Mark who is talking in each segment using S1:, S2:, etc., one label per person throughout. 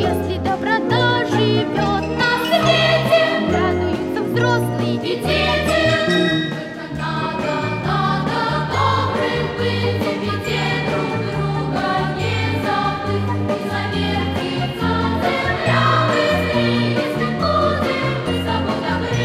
S1: Если доброта живет на свете, радуются взрослые и дети. Только надо добрым быть, и беде друг друга не забыть. И завертится земля быстрее, если будем мы с собой добры.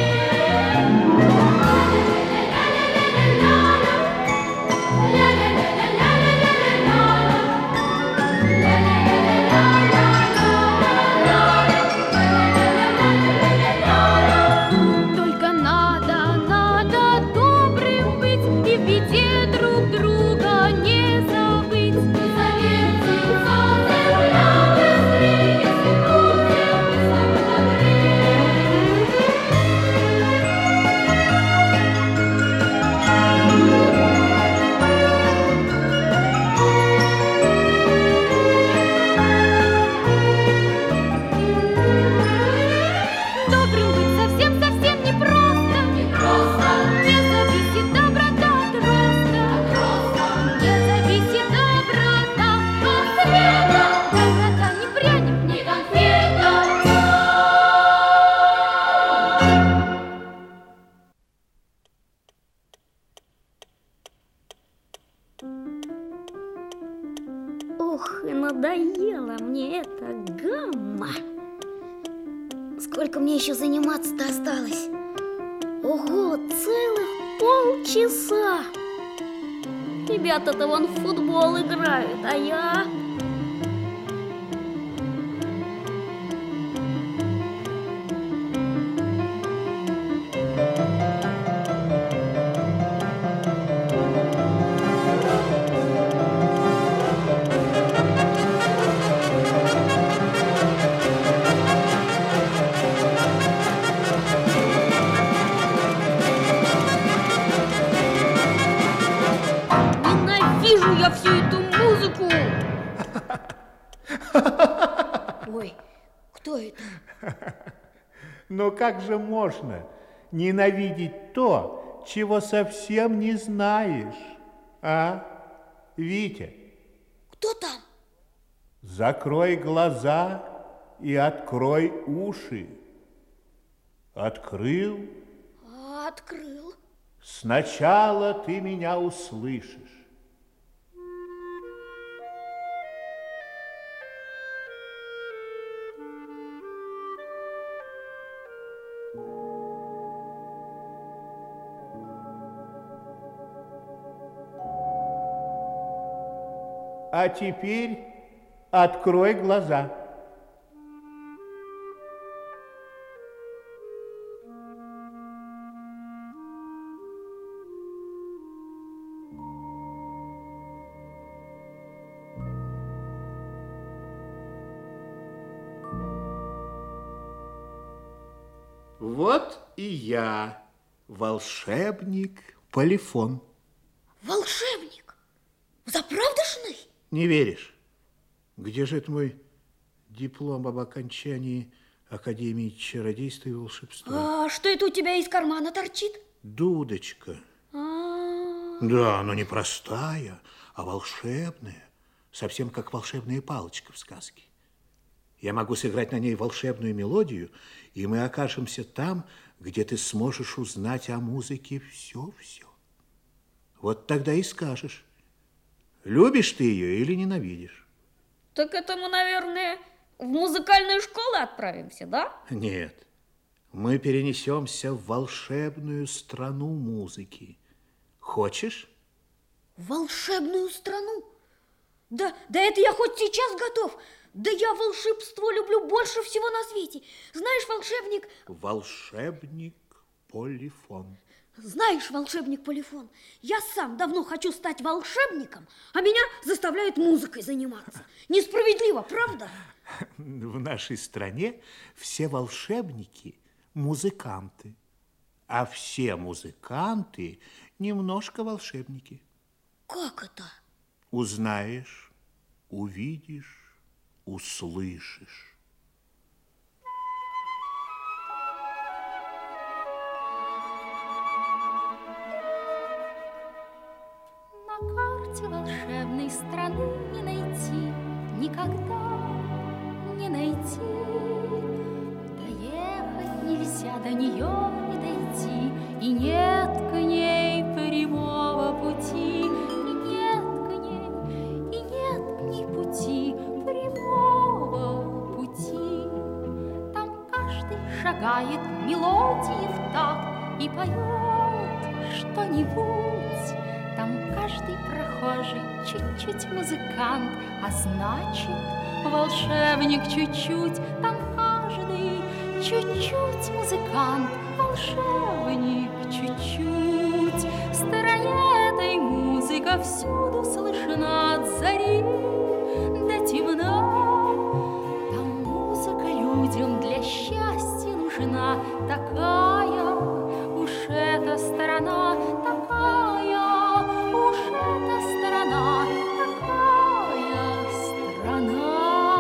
S1: Только надо добрым быть и в беде друг друга не забыть. И завертится земля быстрее, если будем мы с собой добры. Добрым быть совсем-совсем непросто. Не зависит доброта от роста. Не зависит доброта от света. Доброта не пряник, не конфета.
S2: Ох, и надоела мне эта гамма. Сколько мне еще заниматься-то осталось? Ого, целых полчаса. Ребята-то вон в футбол играют, а я... Ненавижу я всю эту музыку. Ой, кто это?
S3: Но как же можно ненавидеть то, чего совсем не знаешь, а, Витя?
S2: Кто там?
S3: Закрой глаза и открой уши. Открыл?
S2: Открыл.
S3: Сначала ты меня услышишь. А теперь открой глаза. Вот и я, волшебник Полифон.
S2: Волшебник? Заправдошный?
S3: Не веришь? Где же это мой диплом об окончании Академии чародейства и волшебства?
S2: А что это у тебя из кармана торчит?
S3: Дудочка.
S2: А-а-а.
S3: Да, но не простая, а волшебная. Совсем как волшебная палочка в сказке. Я могу сыграть на ней волшебную мелодию, и мы окажемся там, где ты сможешь узнать о музыке все-все. Вот тогда и скажешь, любишь ты ее или ненавидишь.
S2: Так это мы, наверное, в музыкальную школу отправимся, да?
S3: Нет, мы перенесемся в волшебную страну музыки. Хочешь?
S2: В волшебную страну? Да это я хоть сейчас готов. Да я волшебство люблю больше всего на свете. Знаешь, волшебник...
S3: Волшебник Полифон.
S2: Знаешь, волшебник Полифон, я сам давно хочу стать волшебником, а меня заставляют музыкой заниматься. Несправедливо, правда?
S3: В нашей стране все волшебники музыканты, а все музыканты немножко волшебники.
S2: Как это?
S3: Узнаешь, увидишь, услышишь.
S1: На карте волшебной страны не найти никогда, не найти. Доехать нельзя, до нее не дойти, и нет к ней прямого пути, и нет к ней, и нет к ней пути, прямого пути. Там каждый шагает мелодии в такт и поет что-нибудь. Там каждый прохожий чуть-чуть музыкант, а значит, волшебник чуть-чуть. Там каждый чуть-чуть музыкант, волшебник чуть-чуть. В стороне этой музыка всюду слышна от зари до темна. Там музыка людям для счастья нужна, такая уж эта сторона, такая уж эта сторона, такая страна.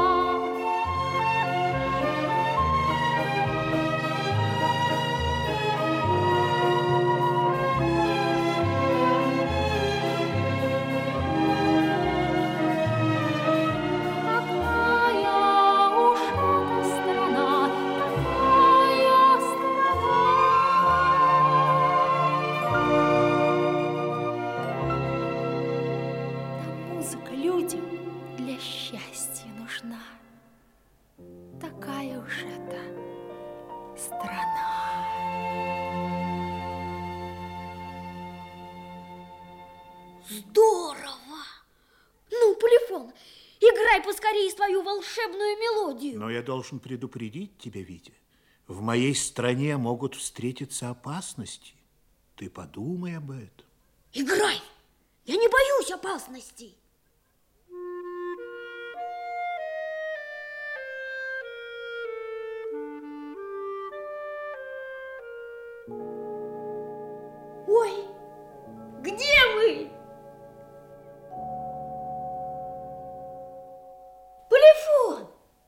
S1: Для счастья нужна, такая уж эта страна.
S2: Здорово! Ну, Полифон, играй поскорее свою волшебную мелодию.
S3: Но я должен предупредить тебя, Витя. В моей стране могут встретиться опасности. Ты подумай об этом.
S2: Играй! Я не боюсь опасностей. Ой, где вы? Полифон!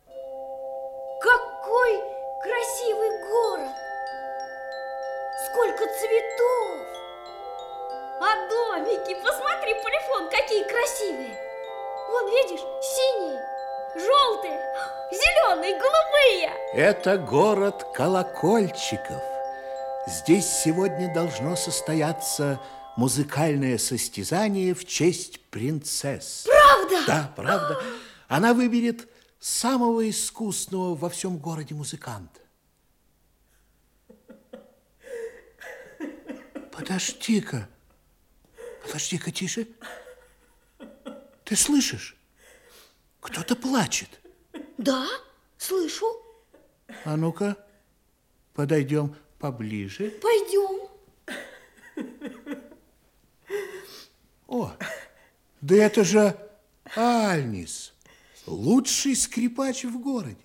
S2: Какой красивый город! Сколько цветов! А домики, посмотри, Полифон, какие красивые! Вон, видишь, синие, желтые, зеленые, голубые!
S3: Это город колокольчиков. Здесь сегодня должно состояться музыкальное состязание в честь принцесс.
S2: Правда?
S3: Да, правда. Она выберет самого искусного во всем городе музыканта. Подожди-ка, тише. Ты слышишь? Кто-то плачет.
S2: Да, слышу.
S3: А ну-ка, подойдем поближе.
S2: Пойдем.
S3: О, да это же Альнис, лучший скрипач в городе.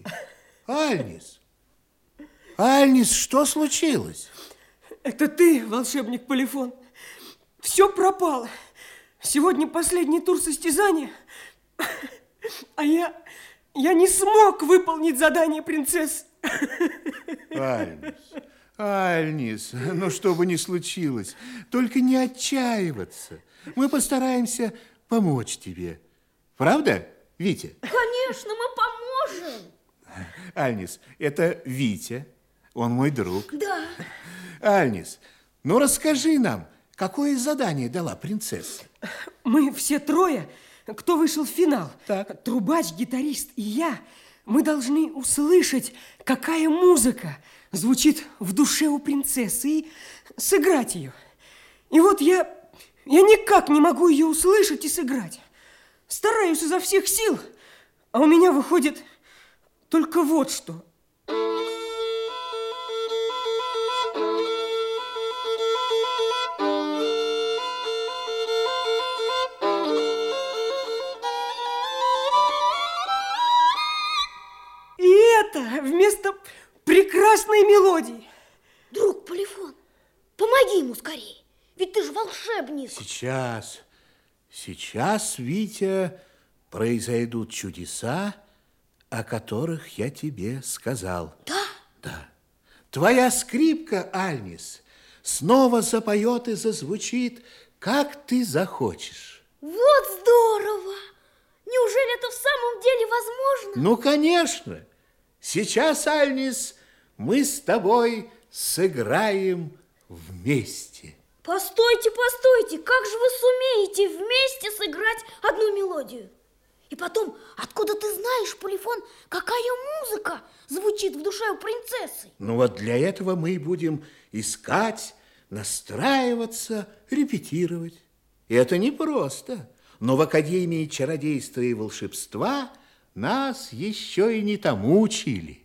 S3: Альнис, что случилось?
S4: Это ты, волшебник Полифон. Все пропало. Сегодня последний тур состязания, а я не смог выполнить задание принцесс.
S3: Альнис, ну что бы ни случилось, только не отчаиваться. Мы постараемся помочь тебе. Правда, Витя?
S2: Конечно, мы поможем.
S3: Альнис, это Витя, он мой друг.
S2: Да.
S3: Альнис, ну расскажи нам, какое задание дала принцесса?
S4: Мы все трое, кто вышел в финал,
S3: Так.
S4: трубач, гитарист и я, мы должны услышать, какая музыка звучит в душе у принцессы, и сыграть ее. И вот я никак не могу ее услышать и сыграть. Стараюсь изо всех сил, а у меня выходит только вот что. И это вместо прекрасной мелодии.
S2: Друг Полифон, помоги ему скорее, ведь ты же волшебник.
S3: Сейчас, Витя, произойдут чудеса, о которых я тебе сказал.
S2: Да?
S3: Да. Твоя скрипка, Альнис, снова запоет и зазвучит, как ты захочешь.
S2: Вот здорово! Неужели это в самом деле возможно?
S3: Ну, конечно. Сейчас, Альнис, мы с тобой сыграем вместе.
S2: Постойте, постойте, как же вы сумеете вместе сыграть одну мелодию? И потом, откуда ты знаешь, Полифон, какая музыка звучит в душе у принцессы?
S3: Ну вот для этого мы будем искать, настраиваться, репетировать. И это непросто. Но в Академии чародейства и волшебства нас еще и не тому учили.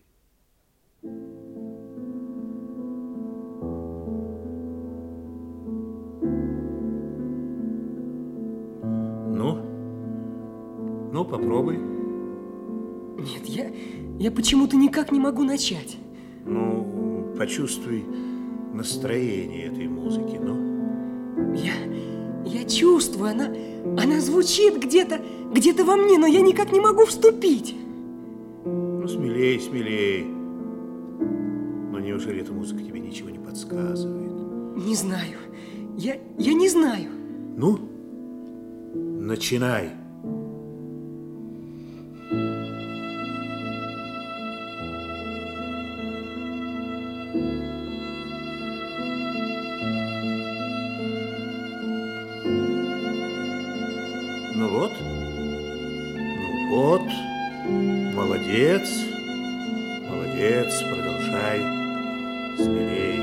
S3: Ну, попробуй.
S4: Нет, я почему-то никак не могу начать.
S3: Ну, почувствуй настроение этой музыки, ну.
S4: Я чувствую, она звучит где-то во мне, но я никак не могу вступить.
S3: Ну, смелей, смелей. Но неужели эта музыка тебе ничего не подсказывает?
S4: Не знаю. Я не знаю.
S3: Ну, начинай. Ну вот, молодец, молодец, продолжай, смелей.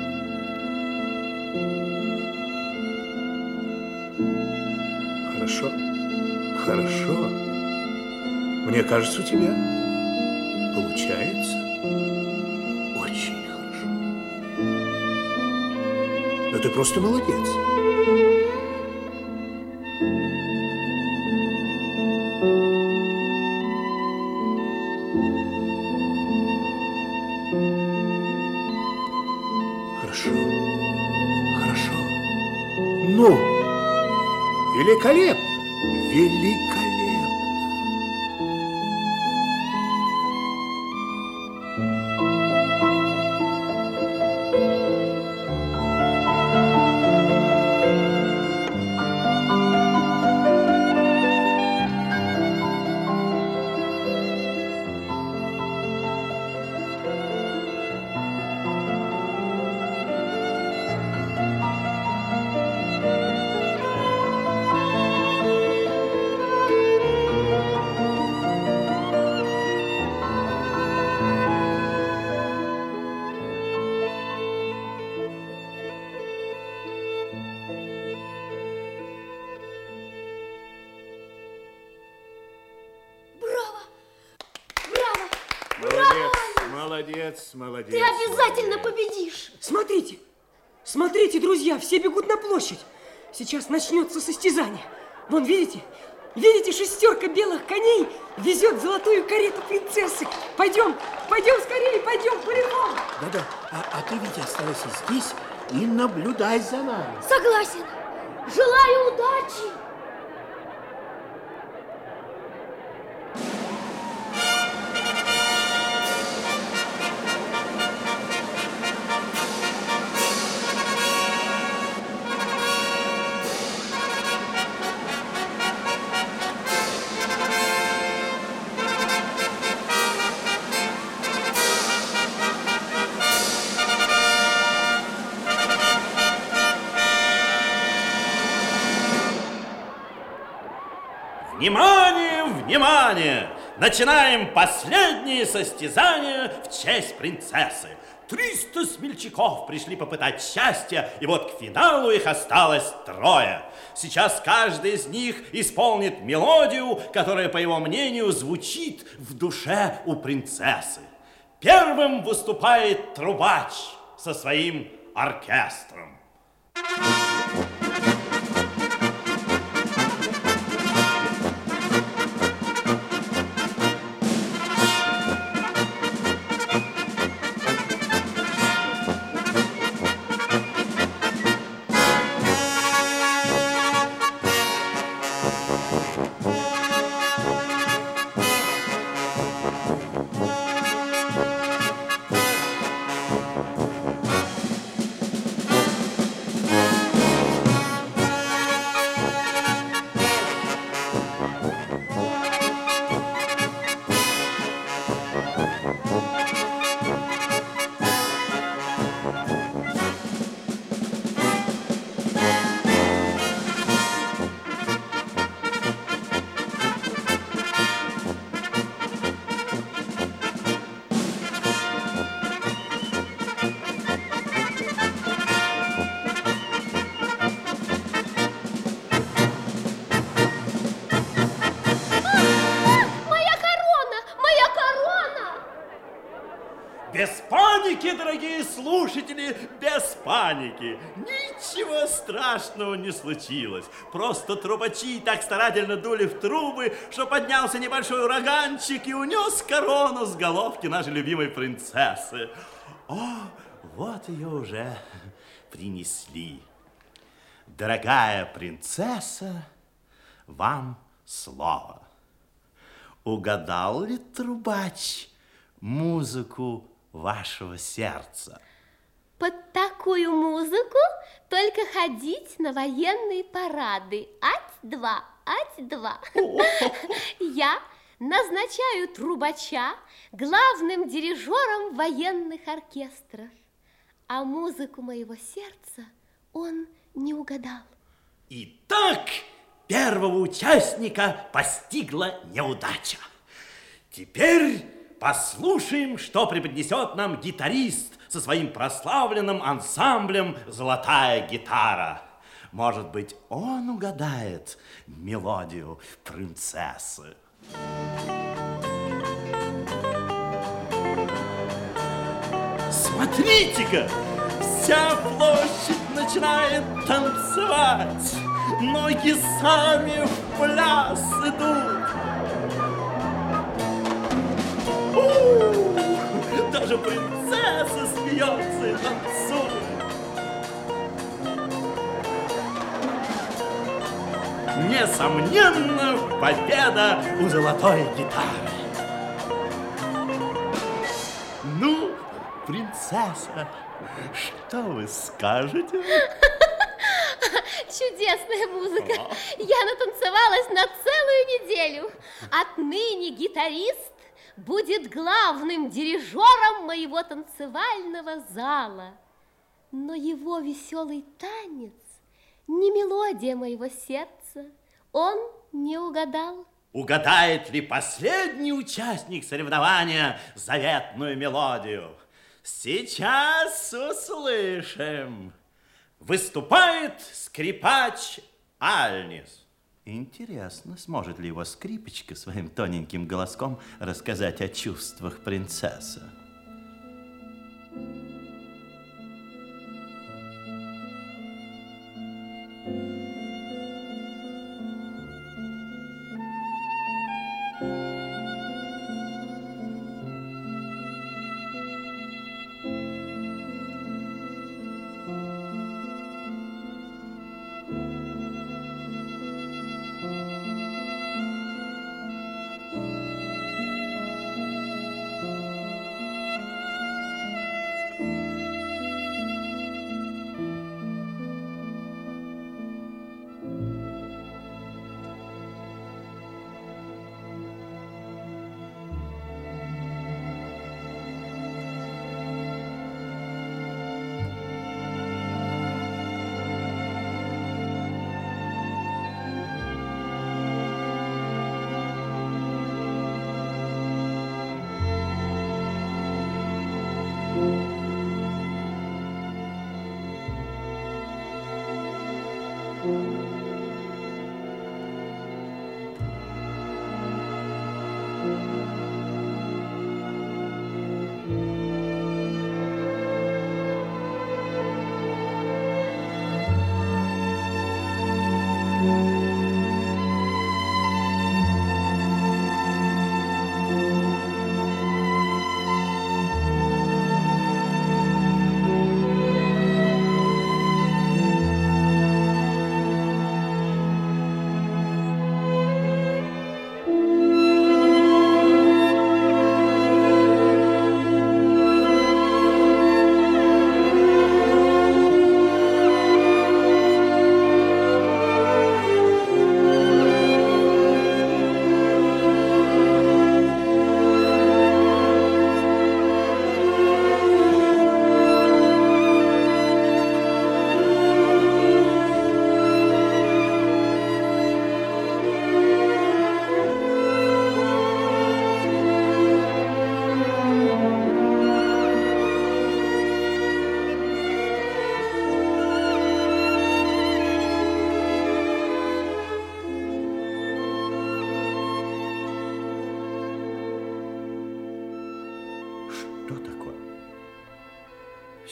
S3: Хорошо, хорошо. Мне кажется, у тебя получается очень хорошо. Да ты просто молодец. Хорошо. Ну, великолепно, великолепно. Молодец.
S2: Ты обязательно победишь.
S4: Смотрите, друзья, все бегут на площадь. Сейчас начнется состязание. Вон, видите, шестерка белых коней везет золотую карету принцессы. Пойдем скорее, Полифон.
S3: Да, а ты, Витя, оставайся здесь и наблюдай за нами.
S2: Согласен. Желаю удачи.
S5: Внимание! Начинаем последнее состязание в честь принцессы. 300 смельчаков пришли попытать счастья, и вот к финалу их осталось 3. Сейчас каждый из них исполнит мелодию, которая, по его мнению, звучит в душе у принцессы. Первым выступает трубач со своим оркестром. Без паники, дорогие слушатели, без паники. Ничего страшного не случилось. Просто трубачи так старательно дули в трубы, что поднялся небольшой ураганчик и унес корону с головки нашей любимой принцессы. О, вот ее уже принесли. Дорогая принцесса, вам слово. Угадал ли трубач музыку вашего сердца?
S6: Под такую музыку только ходить на военные парады. Ать-два, ать-два. Я назначаю трубача главным дирижером военных оркестров. А музыку моего сердца он не угадал.
S5: Итак, первого участника постигла неудача. Теперь послушаем, что преподнесет нам гитарист со своим прославленным ансамблем «Золотая гитара». Может быть, он угадает мелодию принцессы. Смотрите-ка, вся площадь начинает танцевать. Ноги сами в пляс идут. Даже принцесса смеется и танцует. Несомненно, победа у золотой гитары. Ну, принцесса, что вы скажете?
S6: Чудесная музыка. Я натанцевалась на целую неделю. Отныне гитарист будет главным дирижером моего танцевального зала. Но его веселый танец не мелодия моего сердца. Он не угадал.
S5: Угадает ли последний участник соревнования заветную мелодию? Сейчас услышим. Выступает скрипач Альнис. Интересно, сможет ли его скрипочка своим тоненьким голоском рассказать о чувствах принцессы?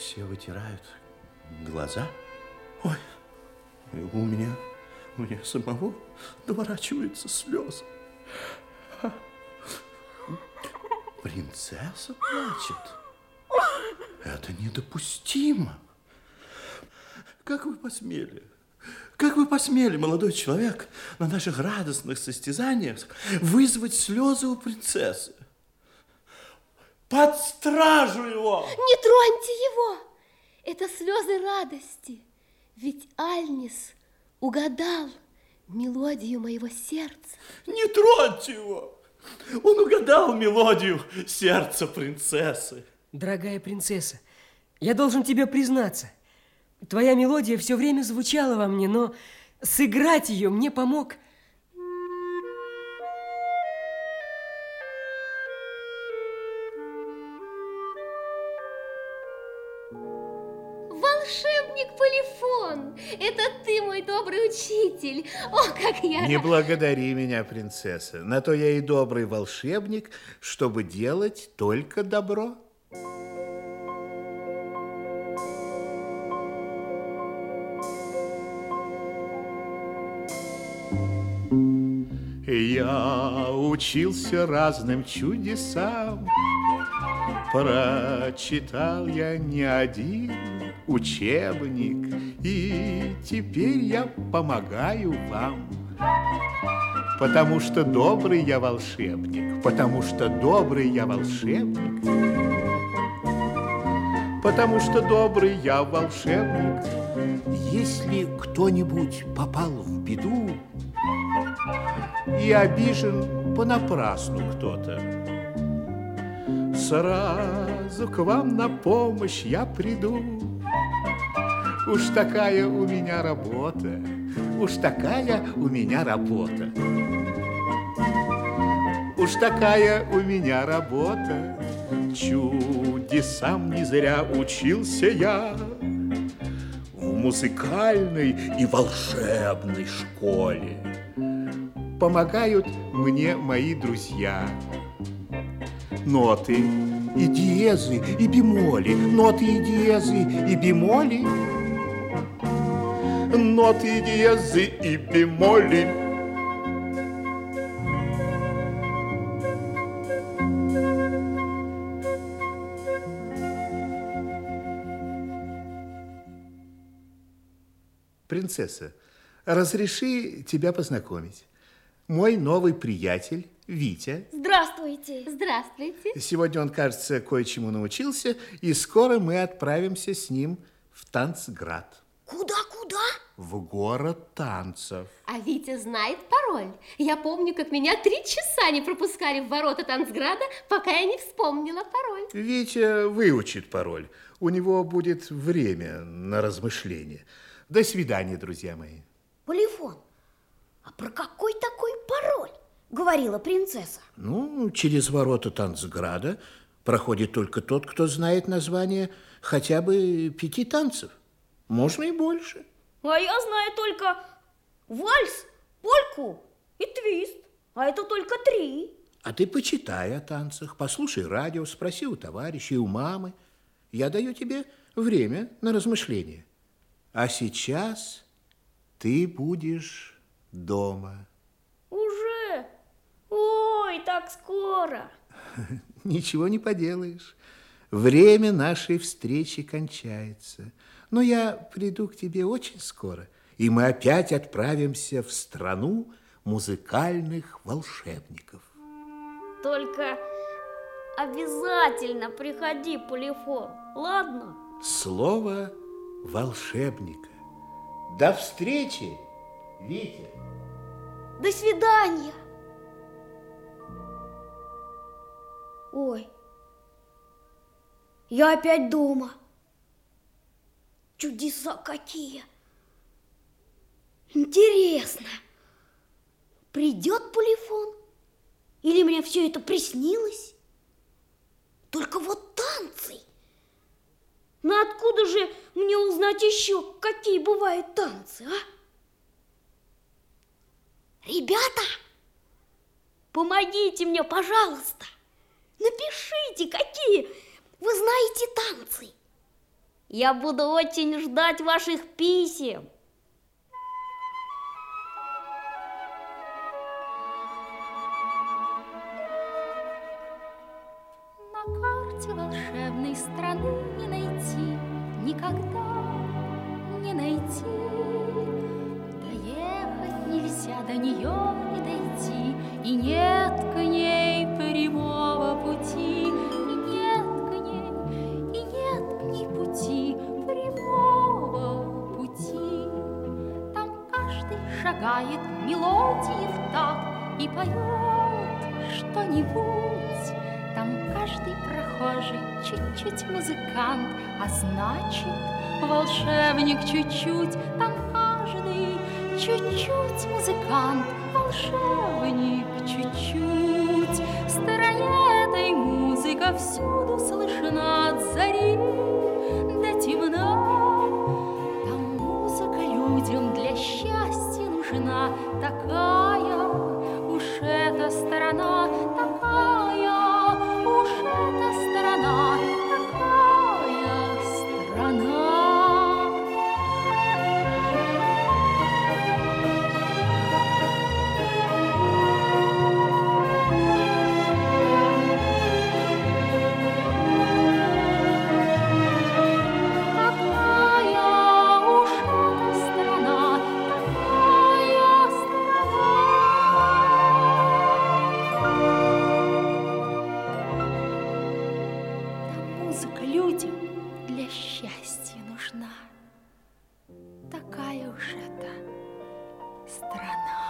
S5: все вытирают глаза. Ой, у меня самого наворачиваются слезы. Принцесса плачет. Это недопустимо. Как вы посмели? Как вы посмели, молодой человек, на наших радостных состязаниях вызвать слезы у принцессы? Под стражу его!
S6: Не троньте его! Это слезы радости. Ведь Альнис угадал мелодию моего сердца.
S5: Не троньте его! Он угадал мелодию сердца принцессы.
S4: Дорогая принцесса, я должен тебе признаться. Твоя мелодия все время звучала во мне, но сыграть ее мне помог...
S6: Волшебник Полифон, это ты, мой добрый учитель. О, как я...
S3: Не благодари меня, принцесса. На то я и добрый волшебник, чтобы делать только добро. Я учился разным чудесам, прочитал я не один учебник, и теперь я помогаю вам. Потому что добрый я волшебник, потому что добрый я волшебник, потому что добрый я волшебник. Если кто-нибудь попал в беду и обижен понапрасну кто-то, сразу к вам на помощь я приду. Уж такая у меня работа, уж такая у меня работа, уж такая у меня работа. Чудесам не зря учился я в музыкальной и волшебной школе. Помогают мне мои друзья. Ноты и диезы, и бемоли, ноты и диезы, и бемоли, ноты и диезы, и бемоли. Принцесса, разреши тебя познакомить. Мой новый приятель Витя.
S2: Здравствуйте.
S6: Здравствуйте.
S3: Сегодня он, кажется, кое-чему научился, и скоро мы отправимся с ним в Танцград.
S2: Куда?
S3: В город танцев.
S6: А Витя знает пароль. Я помню, как меня 3 часа не пропускали в ворота Танцграда, пока я не вспомнила пароль.
S3: Витя выучит пароль. У него будет время на размышление. До свидания, друзья мои.
S2: Полифон, а про какой такой пароль говорила принцесса?
S3: Ну, через ворота Танцграда проходит только тот, кто знает название хотя бы 5 танцев. Можно и больше.
S2: А я знаю только вальс, польку и твист. А это только 3.
S3: А ты почитай о танцах, послушай радио, спроси у товарищей, у мамы. Я даю тебе время на размышление. А сейчас ты будешь дома.
S2: Уже? Ой, так скоро.
S3: Ничего не поделаешь. Время нашей встречи кончается. Но я приду к тебе очень скоро, и мы опять отправимся в страну музыкальных волшебников.
S2: Только обязательно приходи, Полифон, ладно?
S3: Слово волшебника. До встречи, Витя.
S2: До свидания. Ой, я опять дома. Чудеса какие! Интересно, придет Полифон? Или мне все это приснилось? Только вот танцы. Но откуда же мне узнать еще, какие бывают танцы, а? Ребята, помогите мне, пожалуйста. Напишите, какие вы знаете танцы. Я буду очень ждать ваших писем.
S1: На карте волшебной страны не найти, никогда не найти. Доехать нельзя до нее и дойти, и нет к ней прямого пути, и нет к ней, и нет к ней пути, прямого пути. Там каждый шагает мелодии в такт и поет что-нибудь. Там каждый прохожий чуть-чуть музыкант, а значит, волшебник чуть-чуть. Там каждый чуть-чуть музыкант, волшебник чуть-чуть. В стороне этой музыка всюду слышна от зари до темна. Там музыка людям для счастья нужна, такая уж эта сторона, такая уж эта сторона, такая страна. Музыка людям для счастья нужна. Такая уж это страна.